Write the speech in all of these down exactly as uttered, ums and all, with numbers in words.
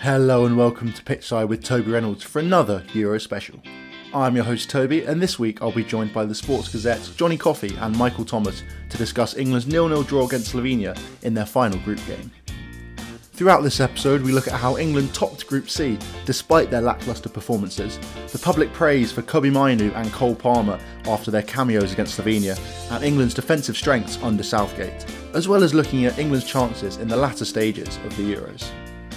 Hello and welcome to Pitchside with Toby Reynolds for another Euro special. I'm your host Toby, and this week I'll be joined by the Sports Gazette's Johnny Coffey and Michael Thomas to discuss England's nil nil draw against Slovenia in their final group game. Throughout this episode we look at how England topped Group C despite their lacklustre performances, the public praise for Kobbie Mainoo and Cole Palmer after their cameos against Slovenia, and England's defensive strengths under Southgate, as well as looking at England's chances in the latter stages of the Euros.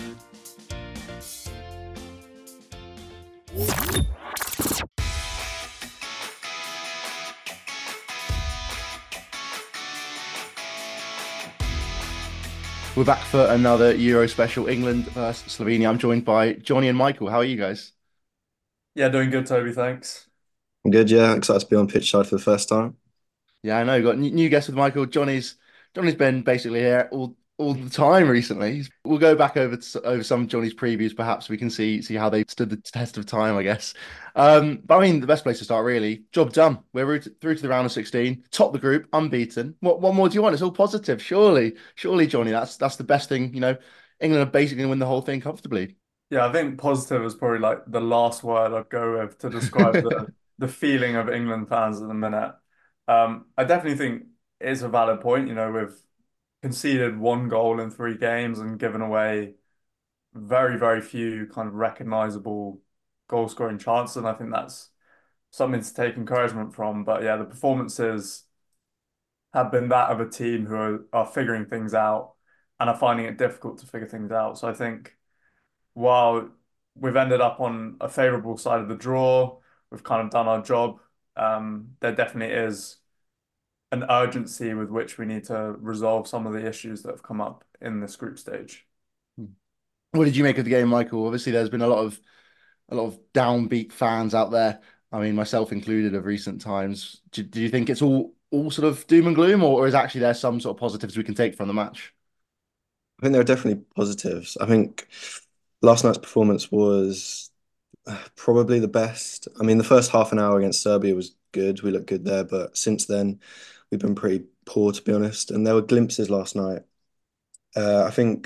We're back for another Euro special, England versus Slovenia. I'm joined by Johnny and Michael. How are you guys? Yeah, doing good, Toby. Thanks. I'm good, yeah. Excited to be on pitch side for the first time. Yeah, I know. We've got new new guest with Michael. Johnny's Johnny's been basically here all all the time recently. We'll go back over to, over some of Johnny's previews. Perhaps we can see see how they stood the test of time, I guess. Um, but I mean, the best place to start, really. Job done. We're through to, through to the round of sixteen, top the group, unbeaten. What what more do you want? It's all positive, surely, surely, Johnny. That's that's the best thing. You know, England are basically going to win the whole thing comfortably. Yeah, I think positive is probably like the last word I'd go with to describe the the feeling of England fans at the minute. Um, I definitely think it's a valid point. You know, we've conceded one goal in three games and given away very, very few kind of recognizable goal scoring chances, and I think that's something to take encouragement from. But yeah, the performances have been that of a team who are, are figuring things out and are finding it difficult to figure things out. So I think while we've ended up on a favourable side of the draw, we've kind of done our job. Um, there definitely is an urgency with which we need to resolve some of the issues that have come up in this group stage. What did you make of the game, Michael? Obviously, there's been a lot of a lot of downbeat fans out there. I mean, myself included, of recent times. Do, do you think it's all all sort of doom and gloom, or, or is actually there some sort of positives we can take from the match? I think there are definitely positives. I think last night's performance was uh, probably the best. I mean, the first half an hour against Serbia was good. We looked good there, but since then we've been pretty poor, to be honest. And there were glimpses last night. Uh, I think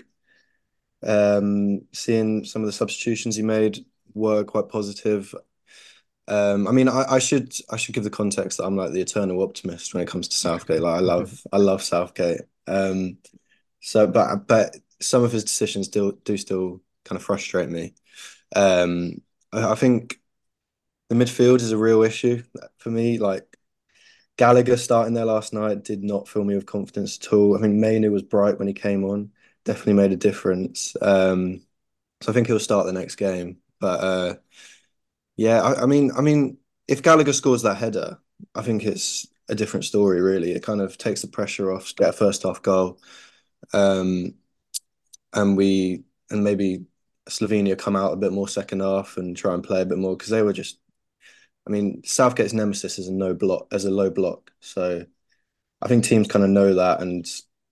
um, seeing some of the substitutions he made were quite positive. Um, I mean, I, I should I should give the context that I'm like the eternal optimist when it comes to Southgate. Like I love I love Southgate. Um, so, but but some of his decisions do do still kind of frustrate me. Um, I, I think the midfield is a real issue for me. Like Gallagher starting there last night did not fill me with confidence at all. I think Mainoo was bright when he came on, definitely made a difference. Um, so I think he'll start the next game. But uh, yeah, I, I mean, I mean, if Gallagher scores that header, I think it's a different story. Really, it kind of takes the pressure off. Get a first half goal. Um, and we and maybe Slovenia come out a bit more second half and try and play a bit more because they were just. I mean, Southgate's nemesis is a no block as a low block, so I think teams kind of know that, and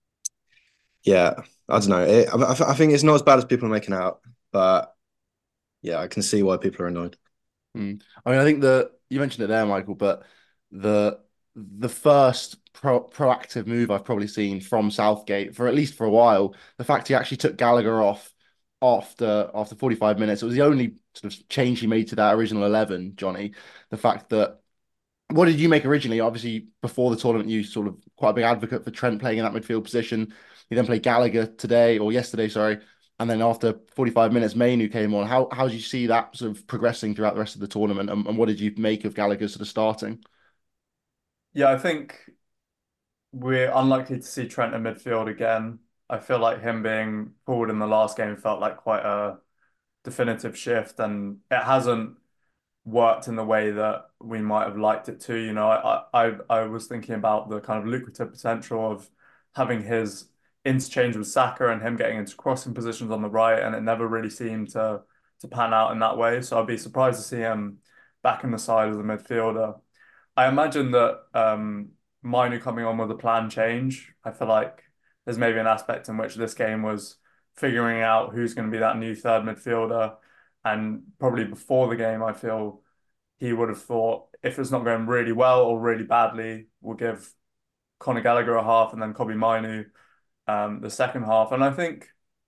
yeah, I don't know. It, I, I think it's not as bad as people are making out, but yeah, I can see why people are annoyed. Hmm. I mean, I think the you mentioned it there, Michael, but the the first pro, proactive move I've probably seen from Southgate for at least for a while, the fact he actually took Gallagher off after after forty-five minutes, it was the only sort of change he made to that original eleven, Johnny. The fact that what did you make originally? Obviously, before the tournament, you sort of quite a big advocate for Trent playing in that midfield position. You then played Gallagher today or yesterday, sorry, and then after forty-five minutes, Mainoo came on. How how did you see that sort of progressing throughout the rest of the tournament, and, and what did you make of Gallagher sort of starting? Yeah, I think we're unlikely to see Trent in midfield again. I feel like him being pulled in the last game felt like quite a definitive shift, and it hasn't worked in the way that we might have liked it to. You know, I I I was thinking about the kind of lucrative potential of having his interchange with Saka and him getting into crossing positions on the right, and it never really seemed to to pan out in that way. So I'd be surprised to see him back in the side as a midfielder. I imagine that um Mainoo coming on with a plan change. I feel like there's maybe an aspect in which this game was figuring out who's going to be that new third midfielder. And probably before the game, I feel he would have thought if it's not going really well or really badly, we'll give Conor Gallagher a half and then Kobbie Mainoo um, the second half. And I think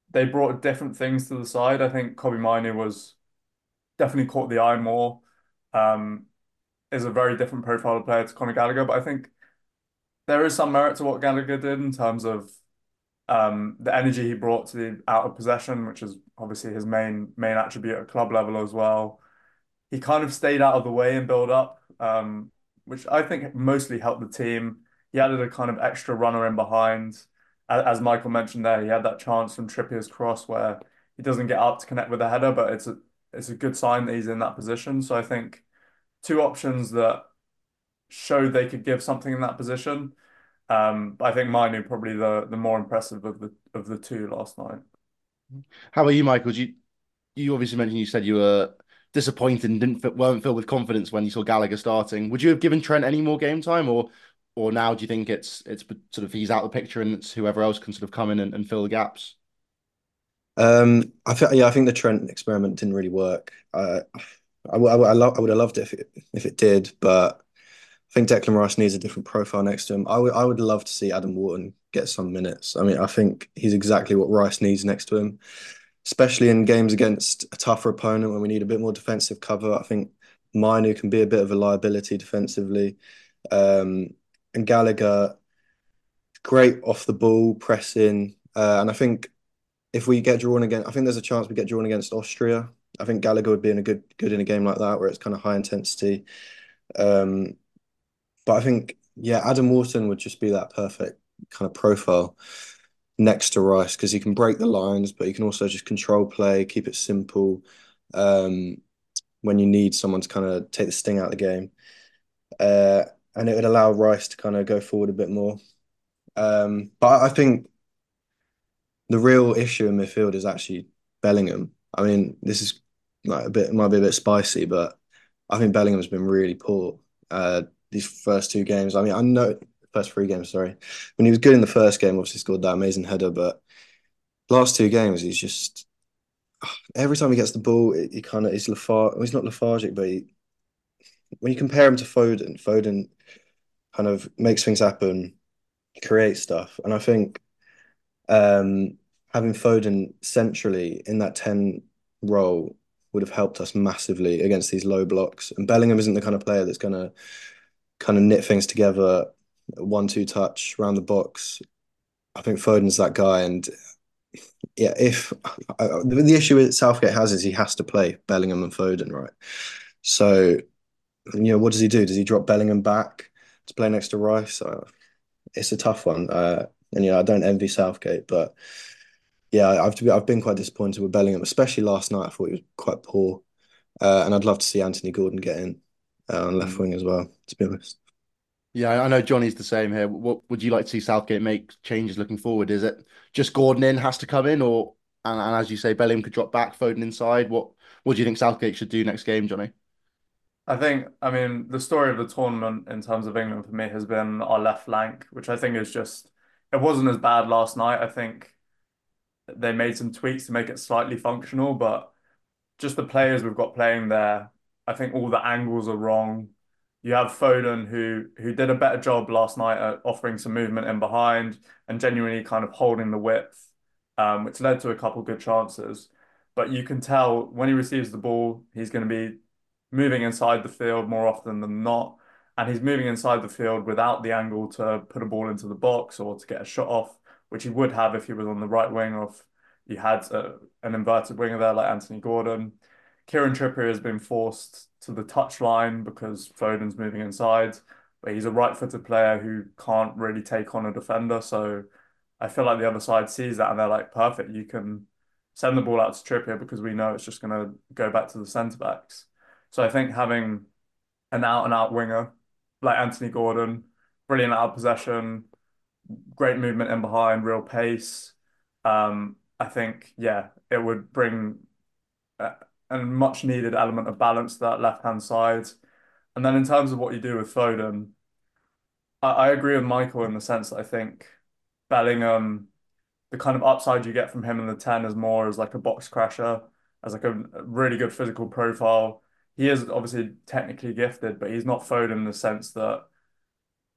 they brought different things to the side. I think Kobbie Mainoo was definitely caught the eye more. Um, is a very different profile of player to Conor Gallagher, but I think there is some merit to what Gallagher did in terms of um, the energy he brought to the out of possession, which is obviously his main main attribute at club level as well. He kind of stayed out of the way and build up, um, which I think mostly helped the team. He added a kind of extra runner in behind. As Michael mentioned there, he had that chance from Trippier's cross where he doesn't get up to connect with the header, but it's a it's a good sign that he's in that position. So I think two options that showed they could give something in that position. Um, I think Manu probably the the more impressive of the of the two last night. How about you, Michael? Do you, you obviously mentioned you said you were disappointed and didn't fit, weren't filled with confidence when you saw Gallagher starting. Would you have given Trent any more game time, or or now do you think it's it's sort of he's out of the picture and it's whoever else can sort of come in and, and fill the gaps? Um, I think yeah, I think the Trent experiment didn't really work. Uh, I, I, I, lo I would have loved it if it if it did, but I think Declan Rice needs a different profile next to him. I would I would love to see Adam Wharton get some minutes. I mean, I think he's exactly what Rice needs next to him, especially in games against a tougher opponent when we need a bit more defensive cover. I think Mainu can be a bit of a liability defensively. Um, and Gallagher, great off the ball, pressing. Uh, and I think if we get drawn again, I think there's a chance we get drawn against Austria. I think Gallagher would be in a good good in a game like that where it's kind of high intensity. Um, but I think yeah, Adam Wharton would just be that perfect kind of profile next to Rice because he can break the lines, but he can also just control play, keep it simple. Um, when you need someone to kind of take the sting out of the game, uh, and it would allow Rice to kind of go forward a bit more. Um, but I think the real issue in midfield is actually Bellingham. I mean, this is like a bit might be a bit spicy, but I think Bellingham's been really poor uh, these first two games. I mean, I know first three games, sorry. When he was good in the first game, obviously scored that amazing header, but last two games he's just every time he gets the ball, he, he kind of he's lethargic. Well, he's not lethargic, but he, when you compare him to Foden, Foden kind of makes things happen, creates stuff, and I think um, having Foden centrally in that ten role would have helped us massively against these low blocks. And Bellingham isn't the kind of player that's going to kind of knit things together, one two touch around the box. I think Foden's that guy, and yeah, if uh, the, the issue that Southgate has is he has to play Bellingham and Foden, right? So, you know, what does he do? Does he drop Bellingham back to play next to Rice? Uh, it's a tough one. Uh, and yeah, I don't envy Southgate, but yeah, I've to be, I've been quite disappointed with Bellingham, especially last night. I thought he was quite poor, uh, and I'd love to see Anthony Gordon get in uh, on left Mm. wing as well. To be honest, Yeah, I know Johnny's the same here. What would you like to see Southgate make changes looking forward? Is it just Gordon in has to come in, or and, and as you say, Bellingham could drop back, Foden inside? What what do you think Southgate should do next game, Johnny? I think, I mean, the story of the tournament in terms of England for me has been our left flank, which I think is just, it wasn't as bad last night. I think they made some tweaks to make it slightly functional, but just the players we've got playing there, I think all the angles are wrong. You have Foden who who did a better job last night at offering some movement in behind and genuinely kind of holding the width, um, which led to a couple good chances. But you can tell when he receives the ball, he's going to be moving inside the field more often than not. And he's moving inside the field without the angle to put a ball into the box or to get a shot off, which he would have if he was on the right wing or if you had a, an inverted winger there like Anthony Gordon. Kieran Trippier has been forced to the touchline because Foden's moving inside, but he's a right-footed player who can't really take on a defender. So I feel like the other side sees that and they're like, perfect, you can send the ball out to Trippier because we know it's just going to go back to the centre backs. So I think having an out-and-out winger like Anthony Gordon, brilliant out of possession, great movement in behind, real pace. Um, I think, yeah, it would bring a, a much needed element of balance to that left-hand side. And then in terms of what you do with Foden, I, I agree with Michael in the sense that I think Bellingham, the kind of upside you get from him in the ten is more as like a box crasher, as like a, a really good physical profile. He is obviously technically gifted, but he's not Foden in the sense that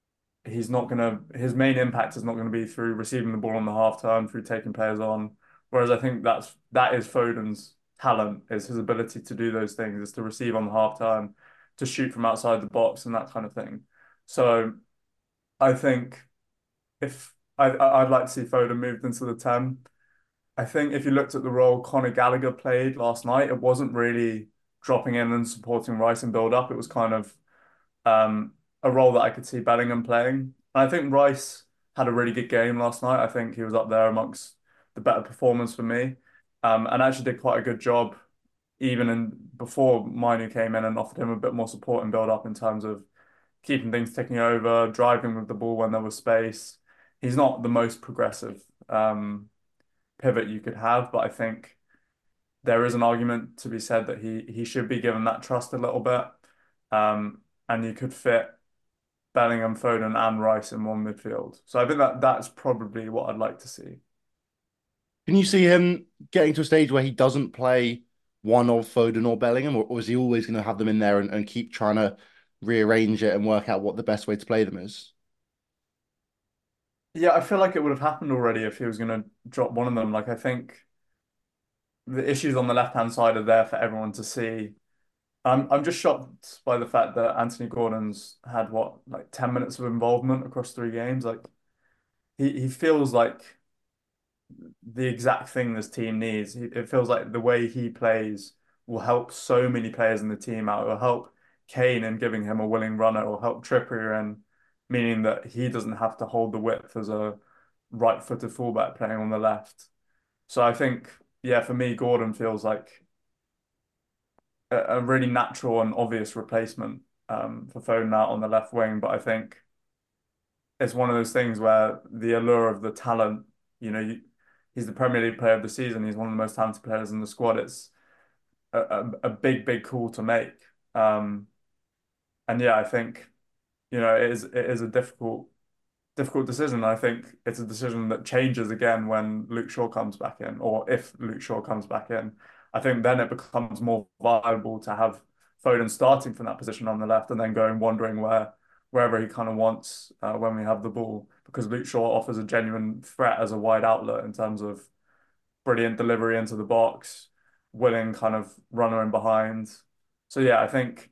he's not gonna his main impact is not gonna be through receiving the ball on the half turn, through taking players on, Whereas I think that's that is Foden's talent, is his ability to do those things, is to receive on the half time, to shoot from outside the box and that kind of thing. So I think if I I'd like to see Foden moved into the ten. I think if you looked at the role Conor Gallagher played last night, it wasn't really dropping in and supporting Rice and build up. It was kind of um, a role that I could see Bellingham playing. And I think Rice had a really good game last night. I think he was up there amongst the better performers for me, um, and actually did quite a good job even in before Minu came in and offered him a bit more support and build up in terms of keeping things ticking over, driving with the ball when there was space. He's not the most progressive um, pivot you could have, but I think there is an argument to be said that he he should be given that trust a little bit. Um, and you could fit Bellingham, Foden, and Rice in one midfield. So I think that that's probably what I'd like to see. Can you see him getting to a stage where he doesn't play one of Foden or Bellingham, or, or is he always going to have them in there and, and keep trying to rearrange it and work out what the best way to play them is? Yeah, I feel like it would have happened already if he was going to drop one of them. Like I think the issues on the left-hand side are there for everyone to see. I'm I'm just shocked by the fact that Anthony Gordon's had what, like ten minutes of involvement across three games. Like he he feels like the exact thing this team needs. He, it feels like the way he plays will help so many players in the team out. It will help Kane in giving him a willing runner. It will help Trippier in meaning that he doesn't have to hold the width as a right-footed fullback playing on the left. So I think, yeah, for me, Gordon feels like a, a really natural and obvious replacement um, for Foden out on the left wing. But I think it's one of those things where the allure of the talent, you know, you, he's the Premier League player of the season. He's one of the most talented players in the squad. It's a, a, a big, big call to make. Um, and yeah, I think, you know, it is it is a difficult difficult decision. I think it's a decision that changes again when Luke Shaw comes back in, or if Luke Shaw comes back in. I think then it becomes more viable to have Foden starting from that position on the left and then going wandering where wherever he kind of wants uh, when we have the ball, because Luke Shaw offers a genuine threat as a wide outlet in terms of brilliant delivery into the box, willing kind of runner in behind. So yeah, I think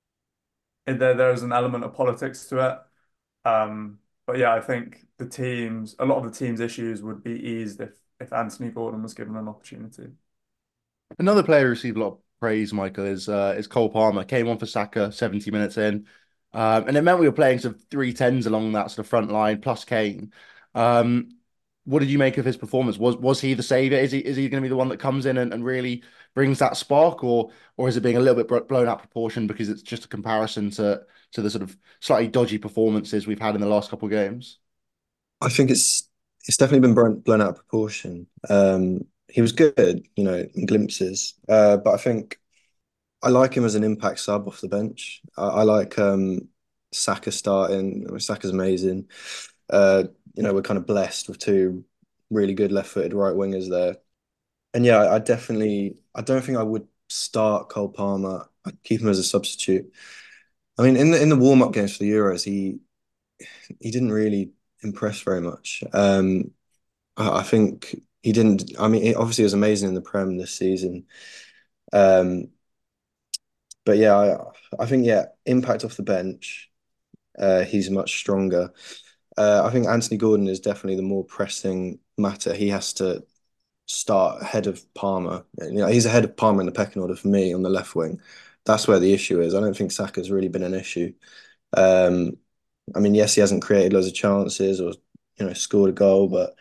there there's an element of politics to it. Um, but yeah, I think the teams, a lot of the team's issues would be eased if if Anthony Gordon was given an opportunity. Another player who received a lot of praise, Michael, is uh, is Cole Palmer. Came on for Saka seventy minutes in, um, and it meant we were playing sort of three tens along that sort of front line plus Kane. Um, what did you make of his performance? Was was he the savior? Is he is he going to be the one that comes in and, and really brings that spark, or or is it being a little bit blown out of proportion because it's just a comparison to to the sort of slightly dodgy performances we've had in the last couple of games? I think it's it's definitely been blown, blown out of proportion. Um, he was good, you know, in glimpses, uh, but I think I like him as an impact sub off the bench. I, I like um, Saka starting. I mean, Saka's amazing. Uh, you know, we're kind of blessed with two really good left-footed right wingers there. And yeah, I, I definitely, I don't think I would start Cole Palmer. I'd keep him as a substitute. I mean, in the in the warm-up games for the Euros, he he didn't really impress very much. Um, I, I think he didn't. I mean, he obviously was amazing in the Prem this season. Um, but yeah, I, I think yeah, impact off the bench. Uh, he's much stronger. Uh, I think Anthony Gordon is definitely the more pressing matter. He has to start ahead of Palmer. You know, he's ahead of Palmer in the pecking order for me on the left wing. That's where the issue is. I don't think Saka's really been an issue. Um, I mean, yes, he hasn't created loads of chances or you know scored a goal, but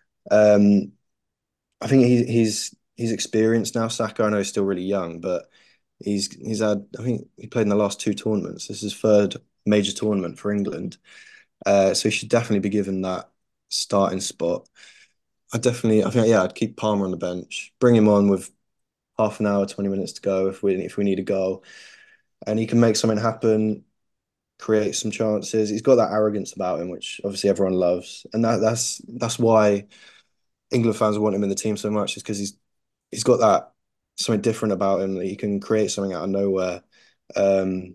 um, I think he, he's he's experienced now. Saka, I know he's still really young, but he's he's had. I think he played in the last two tournaments. This is his third major tournament for England, uh, so he should definitely be given that starting spot. I definitely, I think, yeah, I'd keep Palmer on the bench, bring him on with half an hour, twenty minutes to go if we if we need a goal, and he can make something happen, create some chances. He's got that arrogance about him, which obviously everyone loves, and that that's that's why England fans want him in the team so much, is because he's he's got that something different about him that he can create something out of nowhere. Um,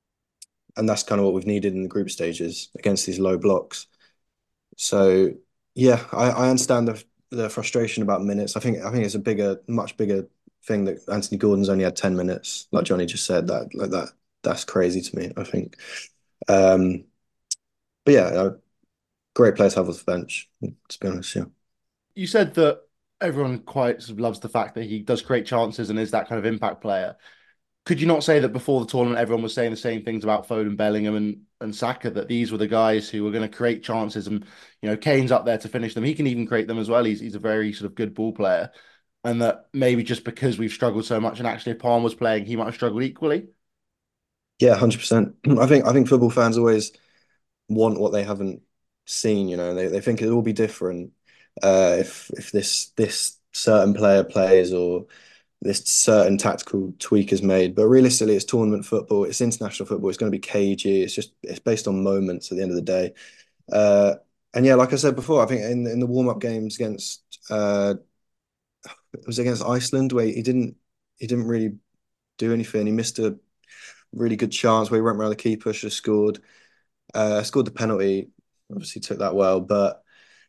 and that's kind of what we've needed in the group stages against these low blocks. So yeah, I, I understand the the frustration about minutes. I think I think it's a bigger, much bigger thing that Anthony Gordon's only had ten minutes. Like Johnny just said, that like that that's crazy to me, I think. Um, but yeah, a great player to have off the bench, to be honest. Yeah. You said that everyone quite sort of loves the fact that he does create chances and is that kind of impact player. Could you not say that before the tournament, everyone was saying the same things about Foden, Bellingham, and and Saka, that these were the guys who were going to create chances, and you know Kane's up there to finish them. He can even create them as well. He's he's a very sort of good ball player, and that maybe just because we've struggled so much, and actually if Palm was playing, he might have struggled equally. Yeah, one hundred percent. I think I think football fans always want what they haven't seen, you know. They they think it'll all be different uh if if this this certain player plays or this certain tactical tweak is made. But realistically, it's tournament football, it's international football, it's going to be cagey. It's just it's based on moments at the end of the day. Uh and yeah, like I said before, I think in in the warm-up games against uh it was against Iceland where he didn't he didn't really do anything. He missed a really good chance where he went around the keeper, should have scored. Uh, scored the penalty, obviously took that well, but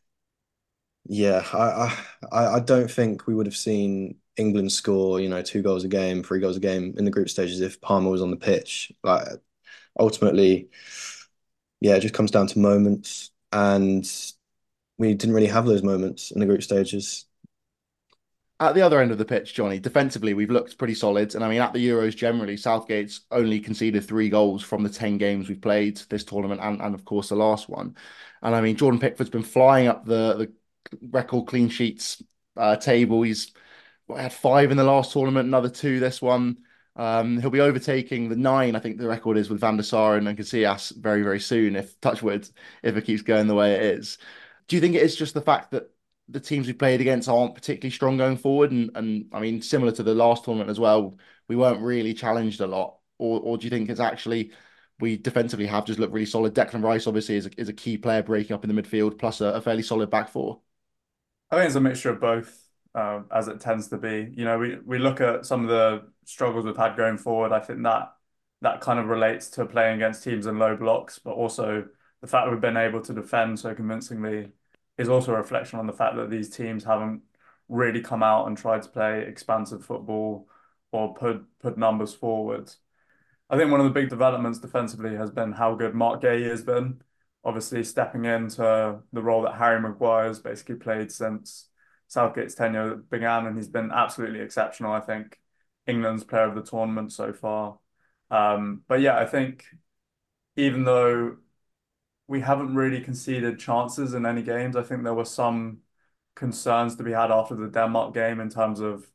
yeah, I, I I don't think we would have seen England score, you know, two goals a game, three goals a game in the group stages if Palmer was on the pitch. Like ultimately, yeah, it just comes down to moments, and we didn't really have those moments in the group stages. At the other end of the pitch, Johnny, defensively, we've looked pretty solid. And I mean, at the Euros generally, Southgate's only conceded three goals from the ten games we've played this tournament and, and of course, the last one. And I mean, Jordan Pickford's been flying up the, the record clean sheets uh, table. He's well, had five in the last tournament, another two this one. Um, he'll be overtaking the nine, I think the record is with Van der Sar and Casillas very, very soon, if touchwood, if it keeps going the way it is. Do you think it is just the fact that the teams we played against aren't particularly strong going forward? And and I mean, similar to the last tournament as well, we weren't really challenged a lot. Or or do you think it's actually we defensively have just looked really solid? Declan Rice obviously is a, is a key player breaking up in the midfield, plus a, a fairly solid back four. I think it's a mixture of both, uh, as it tends to be. You know, we we look at some of the struggles we've had going forward. I think that that kind of relates to playing against teams in low blocks, but also the fact that we've been able to defend so convincingly is also a reflection on the fact that these teams haven't really come out and tried to play expansive football or put put numbers forward. I think one of the big developments defensively has been how good Mark Gay has been. Obviously, stepping into the role that Harry Maguire's basically played since Southgate's tenure began, and he's been absolutely exceptional. I think England's player of the tournament so far. Um, but yeah, I think even though we haven't really conceded chances in any games, I think there were some concerns to be had after the Denmark game in terms of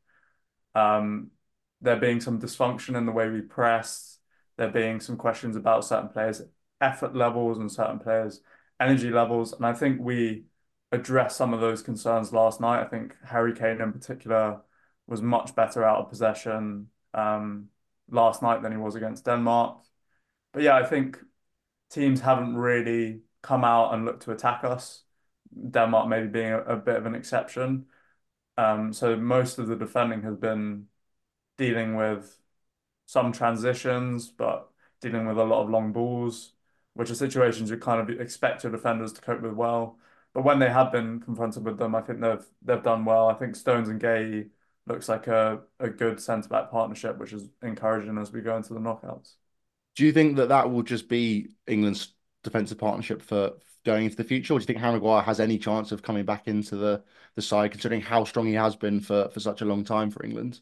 um, there being some dysfunction in the way we pressed, there being some questions about certain players' effort levels and certain players' energy levels. And I think we addressed some of those concerns last night. I think Harry Kane in particular was much better out of possession um, last night than he was against Denmark. But yeah, I think teams haven't really come out and looked to attack us. Denmark maybe being a, a bit of an exception. Um, so most of the defending has been dealing with some transitions, but dealing with a lot of long balls, which are situations you kind of expect your defenders to cope with well. But when they have been confronted with them, I think they've they've done well. I think Stones and Gay looks like a, a good centre back partnership, which is encouraging as we go into the knockouts. Do you think that that will just be England's defensive partnership for going into the future, or do you think Harry Maguire has any chance of coming back into the the side, considering how strong he has been for for such a long time for England?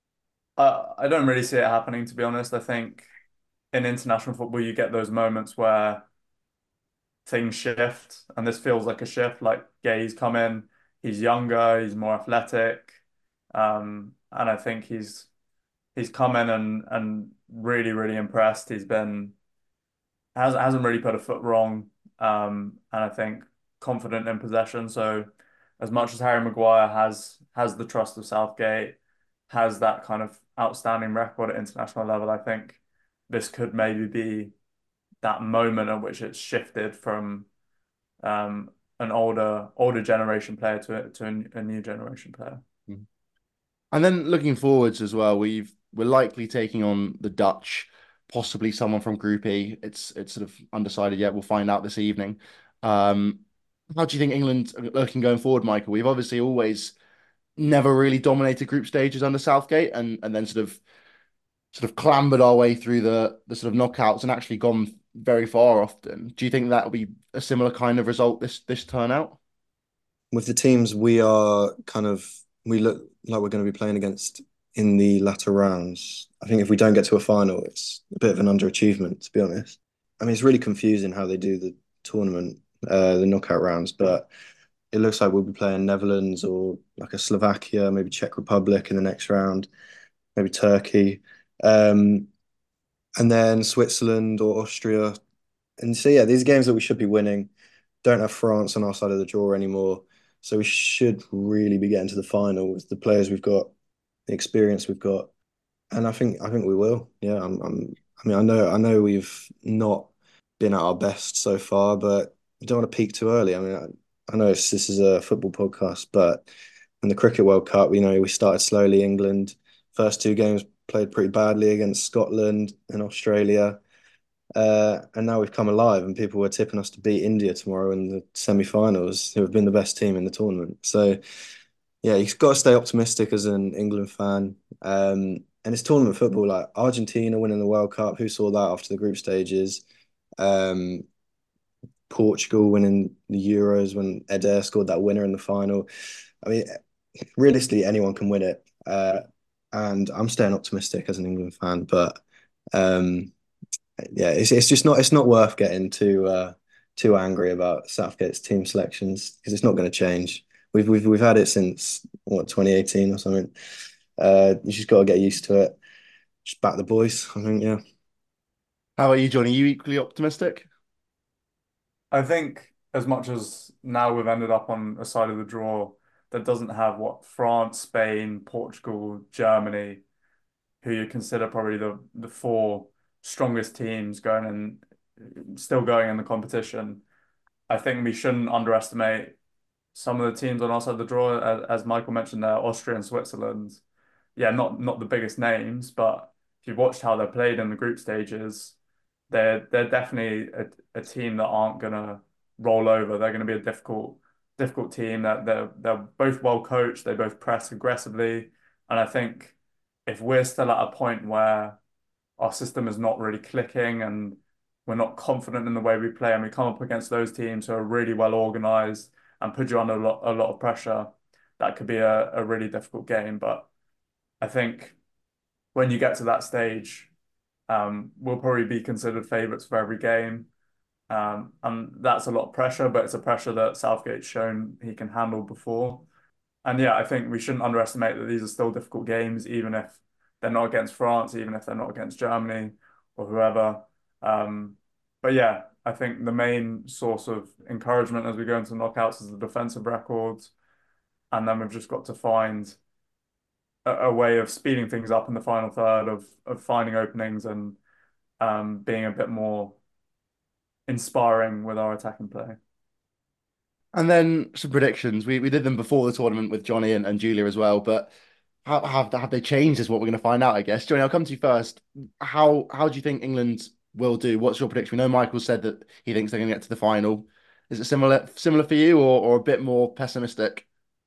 I I don't really see it happening, to be honest. I think in international football, you get those moments where things shift, and this feels like a shift. Like Gay's come in, he's younger, he's more athletic, um, and I think he's he's come in and and really really impressed. He's been has hasn't really put a foot wrong, um, and I think confident in possession. So as much as Harry Maguire has has the trust of Southgate, has that kind of outstanding record at international level, I think this could maybe be that moment at which it's shifted from um, an older older generation player to to a, a new generation player. Mhm. And then looking forwards as well, we've we're likely taking on the Dutch, possibly someone from Group E. It's it's sort of undecided yet. We'll find out this evening. Um, how do you think England are looking going forward, Michael? We've obviously always never really dominated group stages under Southgate, and and then sort of sort of clambered our way through the the sort of knockouts and actually gone very far often. Do you think that will be a similar kind of result this this turnout? With the teams we are kind of we look like we're going to be playing against in the latter rounds. I think if we don't get to a final, it's a bit of an underachievement, to be honest. I mean, it's really confusing how they do the tournament, uh, the knockout rounds, but it looks like we'll be playing Netherlands or like a Slovakia, maybe Czech Republic in the next round, maybe Turkey, um, and then Switzerland or Austria. And so, yeah, these games that we should be winning don't have France on our side of the draw anymore. So we should really be getting to the final with the players we've got, the experience we've got, and I think I think we will. Yeah, I'm, I'm I mean, I know I know we've not been at our best so far, but you don't want to peak too early. I mean, I, I know this is a football podcast, but in the Cricket World Cup, you know, we started slowly. England first two games played pretty badly against Scotland and Australia. Uh, and now we've come alive, and people were tipping us to beat India tomorrow in the semi-finals, who have been the best team in the tournament. So, yeah, you've got to stay optimistic as an England fan. Um, and it's tournament football, like Argentina winning the World Cup. Who saw that after the group stages? Um, Portugal winning the Euros when Eder scored that winner in the final. I mean, realistically, anyone can win it. Uh, and I'm staying optimistic as an England fan, but um, yeah, it's it's just not it's not worth getting too uh, too angry about Southgate's team selections because it's not going to change. We've we've we've had it since what twenty eighteen or something. Uh, you just got to get used to it. Just back the boys. I think yeah. How about you, Johnny? Are you equally optimistic? I think as much as now we've ended up on a side of the draw that doesn't have what France, Spain, Portugal, Germany, who you consider probably the the four strongest teams going and still going in the competition. I think we shouldn't underestimate some of the teams on our side of the draw, as, as Michael mentioned there, Austria and Switzerland. Yeah, not not the biggest names, but if you've watched how they're played in the group stages, they're they're definitely a, a team that aren't gonna roll over. They're gonna be a difficult difficult team. That they're they're both well coached. They both press aggressively, and I think if we're still at a point where our system is not really clicking and we're not confident in the way we play, and we come up against those teams who are really well organized and put you under a lot, a lot of pressure, that could be a, a really difficult game. But I think when you get to that stage, um, we'll probably be considered favourites for every game. Um, and that's a lot of pressure, but it's a pressure that Southgate's shown he can handle before. And yeah, I think we shouldn't underestimate that these are still difficult games, even if they're not against France, even if they're not against Germany or whoever. Um, but yeah, I think the main source of encouragement as we go into knockouts is the defensive records. And then we've just got to find a, a way of speeding things up in the final third, of of finding openings and um, being a bit more inspiring with our attacking play. And then some predictions. We we did them before the tournament with Johnny and, and Julia as well, but how have have they changed is what we're going to find out, I guess. Johnny, I'll come to you first. How how do you think England will do? What's your prediction? We know Michael said that he thinks they're going to get to the final. Is it similar similar for you, or or a bit more pessimistic?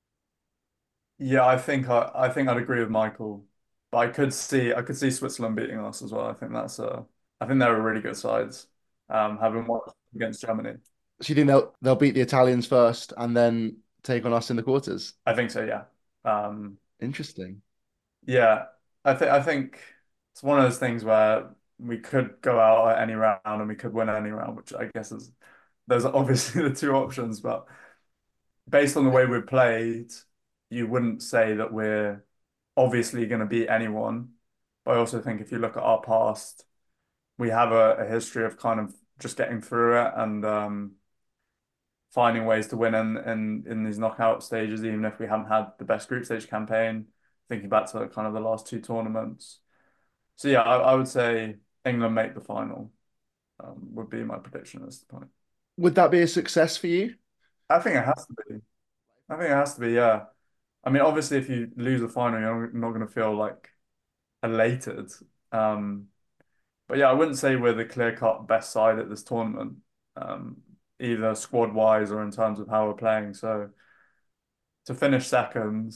Yeah, I think I, I think I'd agree with Michael, but I could see I could see Switzerland beating us as well. I think that's a I think they're a really good sides. Um, having watched against Germany, So you think they'll they'll beat the Italians first and then take on us in the quarters? I think so. Yeah, um, Interesting. yeah. I think I think it's one of those things where we could go out at any round and we could win any round, which I guess is there's obviously the two options, but based on the way we've played, you wouldn't say that we're obviously going to beat anyone. But I also think if you look at our past, we have a, a history of kind of just getting through it and um, finding ways to win in, in in these knockout stages, even if we haven't had the best group stage campaign. Thinking back to kind of the last two tournaments. So yeah, I, I would say England make the final. Um, would be my prediction at this point. Would that be a success for you? I think it has to be. I think it has to be. Yeah. I mean, obviously, if you lose the final, you're not going to feel like elated. Um, but yeah, I wouldn't say we're the clear-cut best side at this tournament. Um, either squad wise or in terms of how we're playing. So to finish second,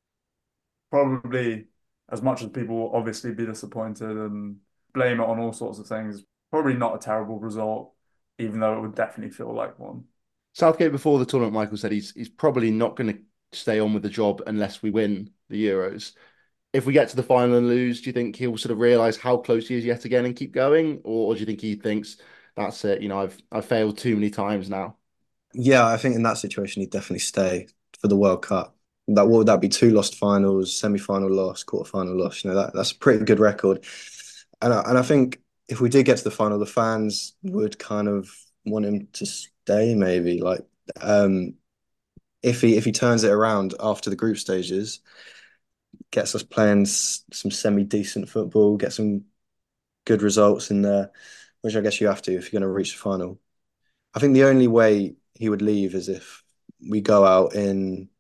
probably as much as people will obviously be disappointed and blame it on all sorts of things, probably not a terrible result, even though it would definitely feel like one. Southgate before the tournament, Michael said he's he's probably not going to stay on with the job unless we win the Euros. If we get to the final and lose, do you think he'll sort of realise how close he is yet again and keep going, or, or do you think he thinks that's it? You know, I've I've failed too many times now. Yeah, I think in that situation he'd definitely stay for the World Cup. That what would that be? Two lost finals, semi-final loss, quarter-final loss. You know that that's a pretty good record. And I, and I think if we did get to the final, the fans would kind of want him to stay. Maybe like um, if he if he turns it around after the group stages, gets us playing some semi-decent football, get some good results in there, which I guess you have to if you're going to reach the final. I think the only way he would leave is if we go out in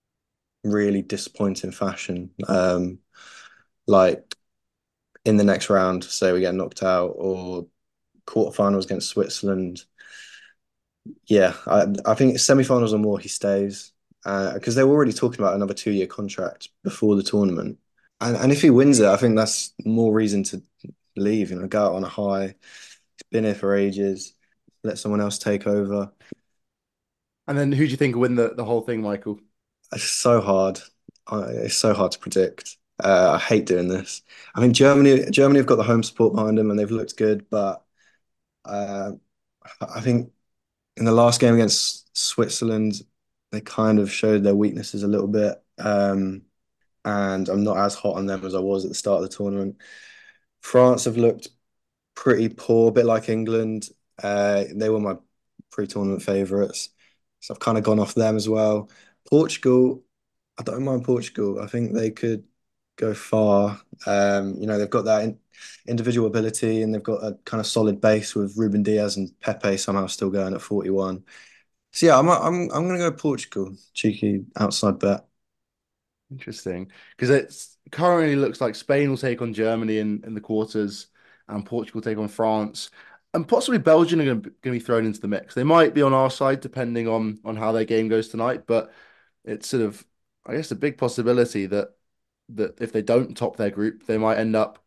really disappointing fashion. Um, like in the next round, say we get knocked out or quarterfinals against Switzerland. Yeah, I I think semi-finals or more he stays. Uh, because they were already talking about another two-year contract before the tournament. And and if he wins it, I think that's more reason to leave, you know, go out on a high. He's been here for ages. Let someone else take over. And then who do you think will win the, the whole thing, Michael? It's so hard. I- It's so hard to predict. Uh, I hate doing this. I mean, Germany, Germany have got the home support behind them and they've looked good, but uh, I think in the last game against Switzerland, they kind of showed their weaknesses a little bit. Um, and I'm not as hot on them as I was at the start of the tournament. France have looked pretty poor, a bit like England. Uh, they were my pre-tournament favourites, so I've kind of gone off them as well. Portugal, I don't mind Portugal. I think they could go far. Um, you know, they've got that in, individual ability, and they've got a kind of solid base with Ruben Diaz and Pepe somehow still going at forty-one. So yeah, I'm I'm I'm gonna go Portugal. Cheeky outside bet. Interesting, because it's currently looks like Spain will take on Germany in, in the quarters, and Portugal take on France, and possibly Belgium are going to, be thrown into the mix. They might be on our side depending on on how their game goes tonight, but it's sort of, I guess, a big possibility that that if they don't top their group, they might end up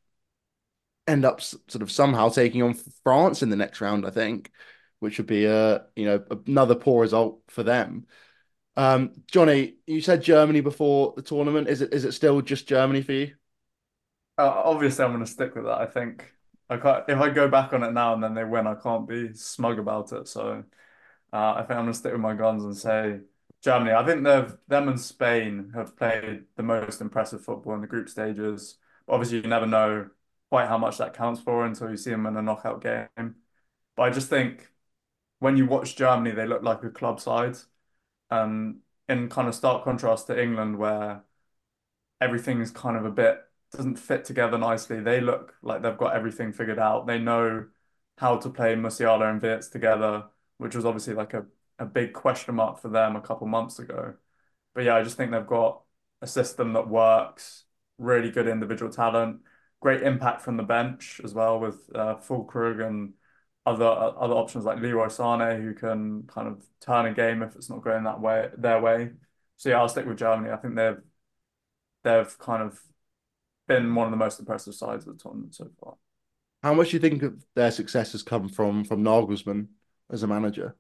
end up s- sort of somehow taking on France in the next round. I think, which would be a you know another poor result for them. Um, Johnny, you said Germany before the tournament. Is it is it still just Germany for you? Uh, obviously, I'm going to stick with that. I think I can't, if I go back on it now and then they win, I can't be smug about it. So uh, I think I'm going to stick with my guns and say Germany. I think they've them and Spain have played the most impressive football in the group stages. But obviously, you never know quite how much that counts for until you see them in a knockout game. But I just think when you watch Germany, they look like a club side, and in kind of stark contrast to England, where everything's kind of a bit doesn't fit together nicely. They look like they've got everything figured out. They know how to play Musiala and Wirtz together, which was obviously like a, a big question mark for them a couple months ago. But yeah, I just think they've got a system that works, really good individual talent, great impact from the bench as well with uh, Füllkrug and other other options like Leroy Sané who can kind of turn a game if it's not going that way their way. So yeah, I'll stick with Germany. I think they've they've kind of been one of the most impressive sides of the tournament so far. How much do you think of their success has come from from Nagelsmann as a manager?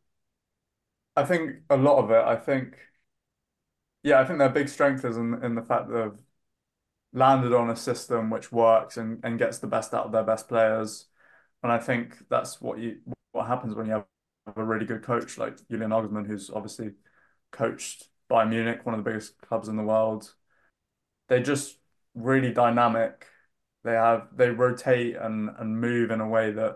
I think a lot of it, I think, yeah, I think their big strength is in, in the fact that they've landed on a system which works and, and gets the best out of their best players. And I think that's what you what happens when you have a really good coach like Julian Nagelsmann, who's obviously coached Bayern Munich, one of the biggest clubs in the world. They're just really dynamic. They have they rotate and and move in a way that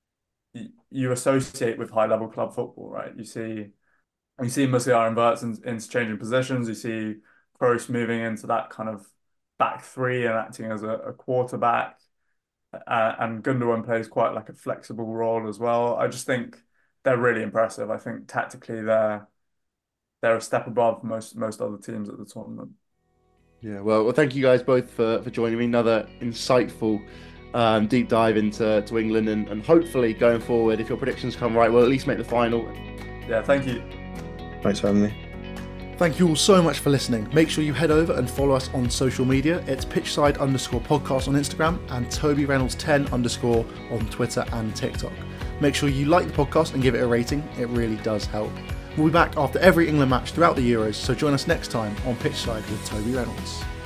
you associate with high level club football, right? You see, you see Musiala and Wirtz in, interchanging positions. You see Kroos moving into that kind of back three and acting as a, a quarterback. Uh, and Gundogan plays quite like a flexible role as well. I just think they're really impressive. I think tactically they're they're a step above most most other teams at the tournament. Yeah, well, well, thank you guys both for for joining me. Another insightful um, deep dive into to England, and, and hopefully going forward, if your predictions come right, we'll at least make the final. Yeah, thank you. Thanks for having me. Thank you all so much for listening. Make sure you head over and follow us on social media. It's pitchside underscore podcast on Instagram and Toby Reynolds ten underscore on Twitter and TikTok. Make sure you like the podcast and give it a rating. It really does help. We'll be back after every England match throughout the Euros, so join us next time on Pitchside with Toby Reynolds.